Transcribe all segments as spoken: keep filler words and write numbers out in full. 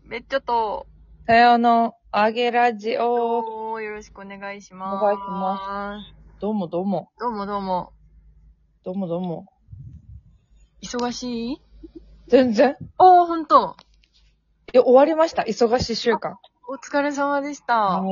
めっちゃと、 さよの、あげラジオ。 おー、よろしくお願いします。 お願いします。どうもどうも。 どうもどうも。 どうもどうも。 忙しい？ 全然。 おー、ほんと。 いや、終わりました。忙しい週間。 お疲れ様でした。 はい。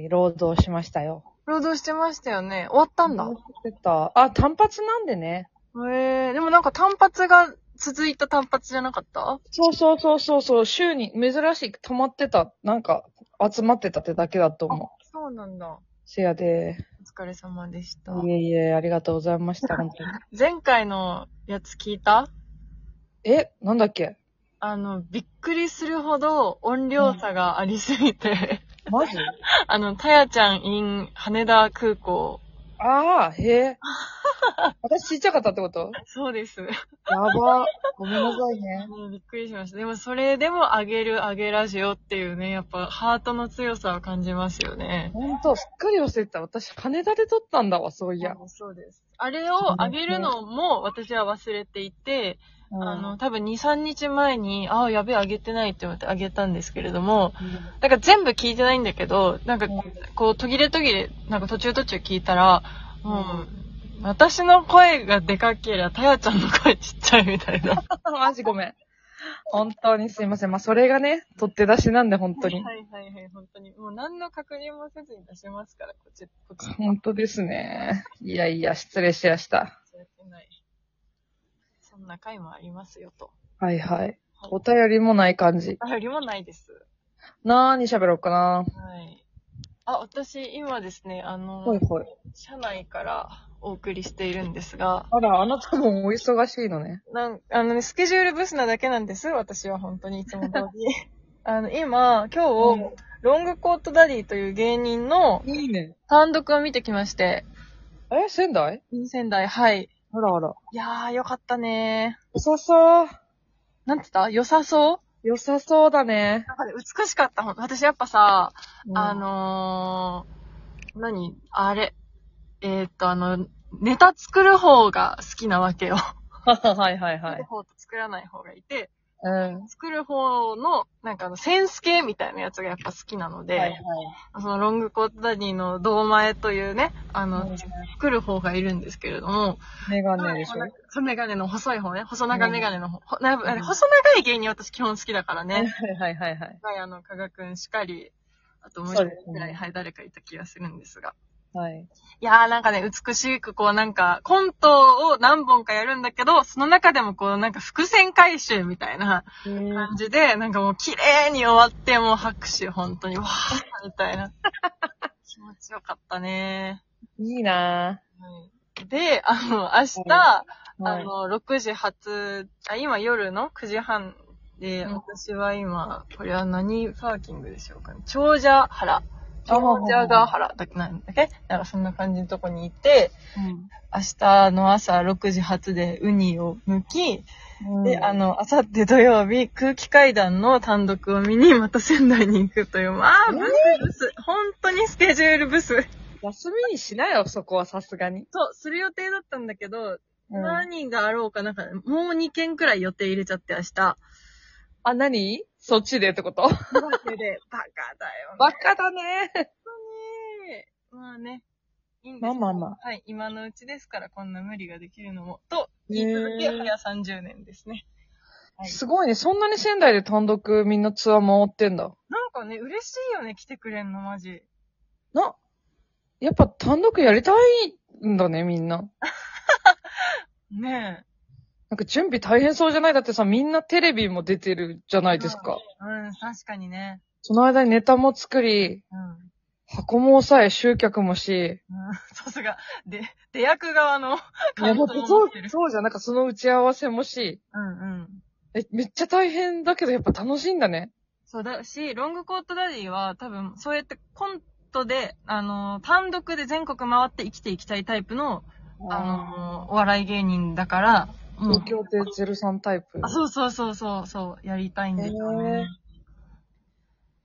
労働しましたよ。 労働してましたよね。終わったんだ。 してた。あ、単発なんでね。 へー、でもなんか単発が続いた単発じゃなかった？ そうそうそうそうそう。週に珍しく止まってた。なんか、集まってたってだけだと思う。 そうなんだ。 せやで。 お疲れ様でした。 いえいえ、ありがとうございました。本当に。 前回のやつ聞いた？ え、なんだっけ？ あの、びっくりするほど音量差がありすぎて、 うん、マジ？ あの、たやちゃん in 羽田空港。 ああ、へえ。私ちっちゃかったってこと？ そうです。 やば。ごめんなさいね。 ね、びっくりしました。でもそれでもあげるあげラジオっていうね、やっぱハートの強さを感じますよね。 ほんと、すっかり忘れてた。私、羽田で撮ったんだわ、そういや。 そうです。あれをあげるのも私は忘れていて、うん、あの、多分に、さんにちまえに、ああ、やべえ、あげてないって思ってあげたんですけれども、うん、なんか全部聞いてないんだけど、なんか、こう、途切れ途切れ、なんか途中途中聞いたら、うん、うん私の声がでかけりゃ、たやちゃんの声ちっちゃいみたいな。 マジごめん。本当にすいません。まあ、それがね、取って出しなんで、本当に。 はいはいはい、本当に。もう何の確認もせずに出しますから、こっち、こっち。 本当ですね。いやいや、失礼しやした。 忘れてない。そんな回もありますよと。 はいはい。はい、お便りもない感じ。 お便りもないです。 なーに喋ろうかな。 はい。あ、私、今ですね、あの、 はいはい。 社内からお送りしているんですが。 あら、あなたもお忙しいのね。 なんあのね、スケジュールブスなだけなんです、私は本当にいつも通り。あの、今、今日、うん、ロングコートダディという芸人の、 いいね。 単独を見てきまして。 え、仙台？ 仙台、はい。 あらあら。 いやー、よかったねー。 良さそう。 なんて言った？良さそう良さそうだね。 なんかね、美しかった。私やっぱさ、うん、あのー、何あれ。えー、っと、あの、ネタ作る方が好きなわけよ。 はいはいはい。 作る方と作らない方がいて、 うん、 作る方の、なんかあの、センス系みたいなやつがやっぱ好きなので、はいはい、そのロングコートダディの胴前というね、あの、うん、作る方がいるんですけれども、 メガネでしょ？ そう、メガネの細い方ね、細長メガネの方、うん、細長い芸人私基本好きだからね。 はいはいはいはい。 はい、あの、加賀くんしかり、あともう一人くらい、ね、はい、誰かいた気がするんですが。 はい。 いやーなんかね、美しくこうなんか、コントを何本かやるんだけど、その中でもこうなんか伏線回収みたいな感じで、なんかもう綺麗に終わって、もう拍手本当に、わーみたいな。気持ちよかったねー。いいなー、はい。で、あの、明日、はい、あの、ろくじ発、あ、今夜のくじはんで、うん、私は今、これは何パーキングでしょうかね。長者原。長者ヶ原だっけなんだっけなんかそんな感じのとこにいて、うん、明日の朝ろくじ発でウニを剥き、うん、で、あの、明後日土曜日空気階段の単独を見にまた仙台に行くという、まあ、ブスブス。本当にスケジュールブス。 休みにしなよ、そこはさすがに。 そう、する予定だったんだけど、うん、何があろうかなんか、もうにけんくらい予定入れちゃって明日。 あ、何？そっちでってこと？バカだよ、ね。 バカだね。 本当に。まあね。いいんです。 まあまあまあ。 はい。今のうちですから、こんな無理ができるのも。と、言い続け、早さんじゅうねんですね。 はい、すごいね。そんなに仙台で単独みんなツアー回ってんだ。 なんかね、嬉しいよね、来てくれんの、マジ。 な、やっぱ単独やりたいんだね、みんな。 ねえ。 なんか準備大変そうじゃない？だってさ、みんなテレビも出てるじゃないですか。 うん、うん、確かにね。 その間にネタも作り、うん、箱も押さえ、集客もし。 うん、さすが、で、出役側の感想もそう、そうじゃん。なんかその打ち合わせもし。 うんうん。 え、めっちゃ大変だけどやっぱ楽しいんだね。 そうだし、ロングコートダディは多分、そうやってコントで、あのー、単独で全国回って生きていきたいタイプの、あのー、お笑い芸人だから、 東京でゼロさんタイプ。 あ、そうそうそうそう、そう、やりたいんですよね。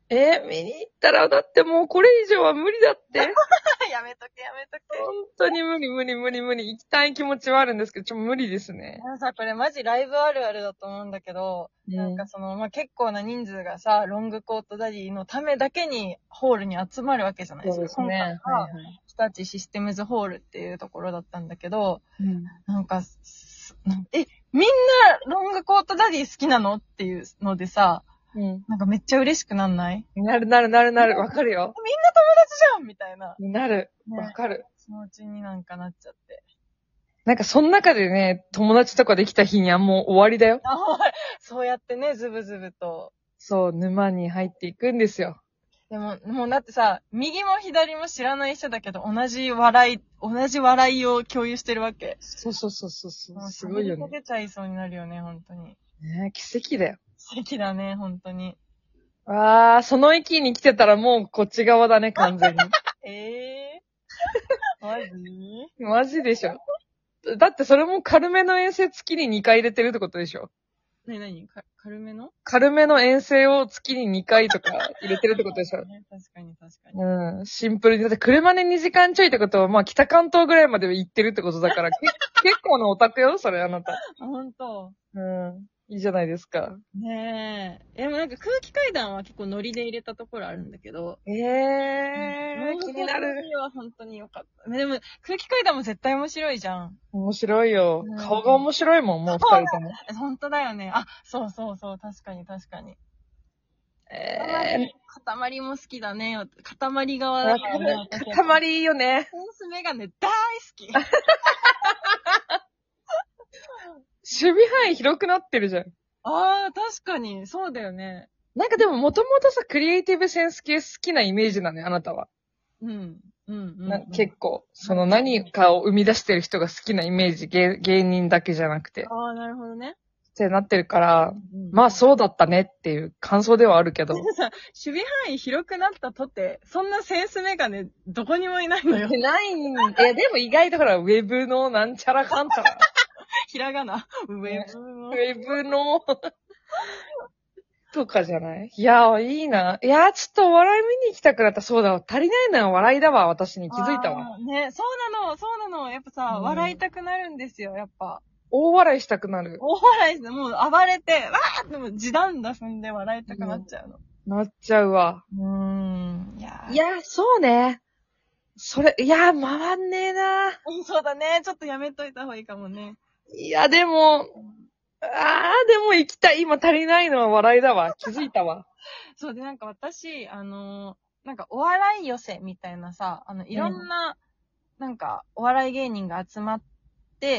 えー、見に行ったら、だってもうこれ以上は無理だって。 やめとけ、やめとけ。 本当に無理無理無理無理。行きたい気持ちはあるんですけど、ちょっと無理ですね。 あのさ、これマジライブあるあるだと思うんだけど、 うん、 なんかその、まあ、結構な人数がさ、ロングコートダディのためだけにホールに集まるわけじゃないですか。 そうですね。はい今はい。 回は、日立システムズホールっていうところだったんだけど、 うん、 なんか、なんえ、みんなロングコートダディ好きなのっていうのでさ、 うん。 なんかめっちゃ嬉しくなんない？ なるなるなるなる。わかるよ。 みんな友達じゃんみたいな。 なる。 ね、 わかる。 気持ちになんかなっちゃって。 なんかその中でね、友達とかできた日にはもう終わりだよ。 あ、そうやってね、ズブズブと。 そう、沼に入っていくんですよ。 でも、もうだってさ、右も左も知らない人だけど、同じ笑い、同じ笑いを共有してるわけ。 そうそうそうそうそう。 もうすごいよね。 喋りかけちゃいそうになるよね、本当に。 ね、奇跡だよ。 素敵だね、本当に。 あー、その域に来てたらもうこっち側だね、完全に。 ええー、マジ？ マジでしょ。だってそれも軽めの遠征月ににかい入れてるってことでしょ。 なになにか軽めの軽めの遠征を月ににかいとか入れてるってことでしょ。 ね、確かに確かに。 うん。シンプルに。だって車でにじかんちょいってことは、まあ北関東ぐらいまで行ってるってことだから、け結構なオタクよ、それあなた。 あ、本当。 うん。いいじゃないですか。 ねえ。でもなんか空気階段は結構ノリで入れたところあるんだけど。 ええー、気になる。 は本当に良かった。でも空気階段も絶対面白いじゃん。 面白いよ。 うん顔が面白いもん、もう二人とも。 本当だよね。あ、そうそうそう、確かに確かに。 え塊も好きだね。塊ー、 側だからね。 塊いいよね。 センスメガネ大好き。 守備範囲広くなってるじゃん。 ああ、確かに。そうだよね。 なんかでももともとさ、クリエイティブセンス系好きなイメージなのよ、あなたは。 うん。うん、うん。 な結構、その何かを生み出してる人が好きなイメージ、芸芸人だけじゃなくて。 ああ、なるほどね。 ってなってるから、 うん、 まあそうだったねっていう感想ではあるけど。 さ、守備範囲広くなったとて、そんなセンスメガネどこにもいないのよ。 ないん、いやでも意外とほら、ウェブのなんちゃらかんちゃら。 ひらがな。ウェブの。 ウェブの、とかじゃないいやー、いいな。いやー、ちょっとお笑い見に行きたくなった。そうだわ。足りないのは笑いだわ、私に気づいたわ。 ね、そうなの、そうなの。やっぱさ、 うん、 笑いたくなるんですよ、やっぱ。 大笑いしたくなる。 大笑いして、もう暴れて、わーってもう時短だ踏んで笑いたくなっちゃうの。 うん、なっちゃうわ。 うーん。いやいやー、そうね。それ、いやー、回んねえなー。そうだね。ちょっとやめといた方がいいかもね。 いや、でも、あー、でも行きたい。今足りないのは笑いだわ。気づいたわ。 そうで、なんか私、あのー、なんかお笑い寄せみたいなさ、あの、いろんな、うん、なんかお笑い芸人が集まって、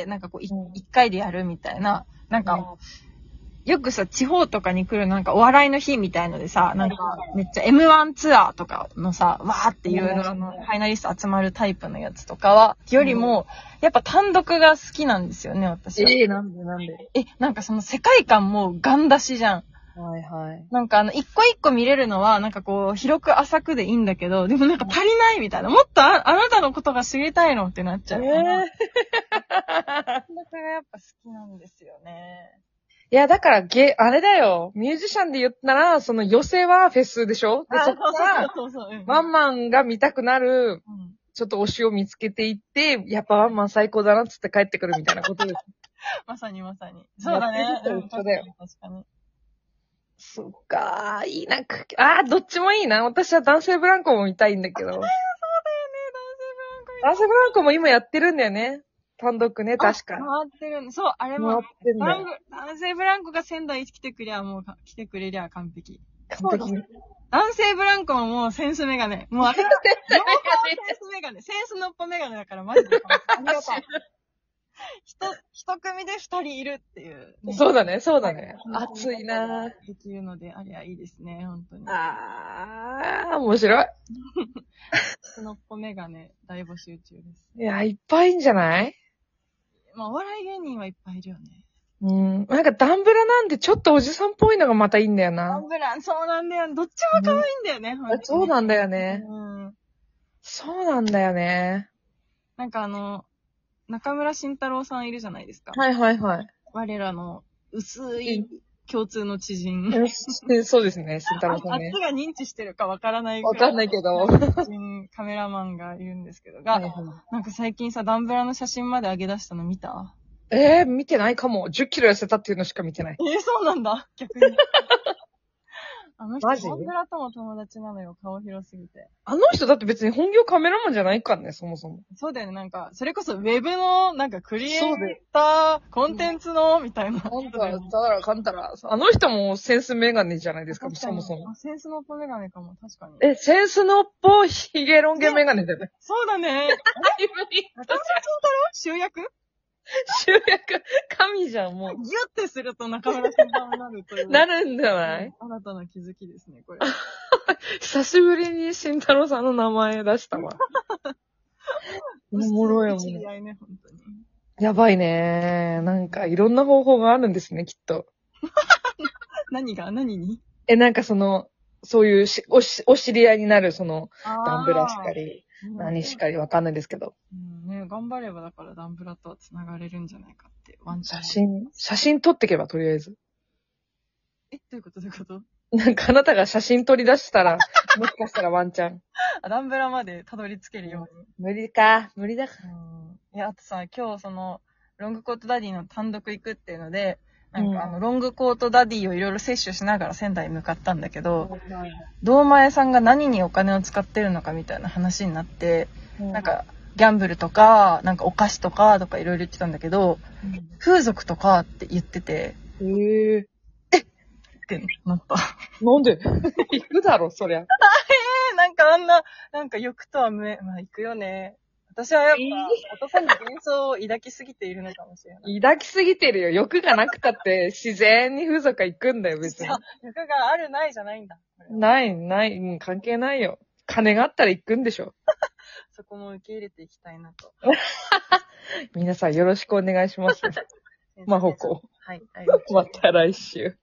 なんかこう、一、うん、回でやるみたいな、なんか、うん、よくさ、地方とかに来るなんかお笑いの日みたいのでさ、なんかめっちゃ エムワン ツアーとかのさ、わーっていろいろあの、ファイナリスト集まるタイプのやつとかは、よりも、やっぱ単独が好きなんですよね、私は。 えー、なんでなんでえ、なんかその世界観もガン出しじゃん。 はいはい。 なんかあの、一個一個見れるのは、なんかこう、広く浅くでいいんだけど、でもなんか足りないみたいな。もっと あ, あなたのことが知りたいのってなっちゃう。えー、だからやっぱ好きなんですよね。 いや、だから、ゲ、あれだよ。ミュージシャンで言ったら、その寄せはフェスでしょで、そこから、ワンマンが見たくなる、うん、ちょっと推しを見つけていって、やっぱワンマン最高だなっつって帰ってくるみたいなことです。 まさにまさに。そうだね。 一緒だよ。 確かに。 そっかー、いいな。あー、どっちもいいな。私は男性ブランコも見たいんだけど。そうだよね、男性ブランコ。男性ブランコも今やってるんだよね。単独ね、確か。 回ってるんそう、あれも、 回ってんだよ。 男性ブランコが仙台来てくりゃ、もう、来てくれりゃ完璧。 完璧。 男性ブランコももうセンスメガネ。もうあれは、センスメガネ。センスのっぽメガネだからマジで。ありがとう。一、一組で二人いるっていう、 ね。そうだね、そうだね。熱いなぁ。 できるので、あれはいいですね、本当に。 あー、面白い。 センスのっぽメガネ大募集中です。 いや、いっぱいいんじゃないまあ、お笑い芸人はいっぱいいるよね。 うん。なんかダンブラなんでちょっとおじさんっぽいのがまたいいんだよな。 ダンブラ、そうなんだよ。どっちも可愛いんだよね、 うん、そうなんだよね。うん。そうなんだよね。 なんかあの、中村慎太郎さんいるじゃないですか。 はいはいはい。 我らの薄い共通の知人。 でそうですね、慎太郎さんね。 あっちが認知してるかわからないわかんないけど。 知人カメラマンがいるんですけど、が、 はいはい、 なんか最近さ、ダンブラの写真まで上げ出したの見た？ えー、見てないかも。じゅっキロ痩せたっていうのしか見てない。 えー、そうなんだ、逆に。あの人、 マジダンブラとも友達なのよ、顔広すぎて。 あの人だって別に本業カメラマンじゃないからね、そもそも。 そうだよね、なんか、それこそウェブの、なんかクリエイター、コンテンツの、みたいな。 かんたら、だからかんたら。あの人もセンスメガネじゃないですか、そもそも。 あ、センスのっぽメガネかも、確かに。 え、センスのっぽいヒゲロン毛メガネじゃない？ そうだね。あれ中村慎太郎集約集約、神じゃん、もう。 ギュッてすると中村慎太郎になるという。 なるんじゃない？ 新たな気づきですね、これ。 久しぶりに慎太郎さんの名前出したわ。おもろいよ、も知り合いね、本当に。 やばいね。なんかいろんな方法があるんですね、きっと。 何が何にえ、なんかその、そういうしおしお知り合いになる、その、ダンブラしかり、何しかりわかんないですけど。 うんね、頑張ればだからダンブラとは繋がれるんじゃないかって、ワンチャン。 写真、写真撮ってけば、とりあえず。 え、どういうことどういうことなんかあなたが写真撮り出したら、もしかしたらワンチャン。 あ、ダンブラまでたどり着けるように。 無理か、無理だかうん。いや、あとさ、今日その、ロングコートダディの単独行くっていうので、なんかあの、ロングコートダディをいろいろ摂取しながら仙台に向かったんだけど、堂前さんが何にお金を使ってるのかみたいな話になって、 ら。 なんか、ギャンブルとか、なんかお菓子とかとかいろいろ言ってたんだけど、 うん、 風俗とかって言ってて、 へえ。 えってなった。 なんで行くだろ、そりゃ。 えー、なんかあんな、なんか欲とは無縁、まあ行くよね。私はやっぱ、男に幻想を抱きすぎているのかもしれない。 抱きすぎてるよ。欲がなくたって自然に風俗行くんだよ、別に。 欲があるないじゃないんだ。 ない、ない、うん、関係ないよ。金があったら行くんでしょ。 そこも受け入れていきたいなと。 皆さんよろしくお願いします。まほこ。 はい。 また来週。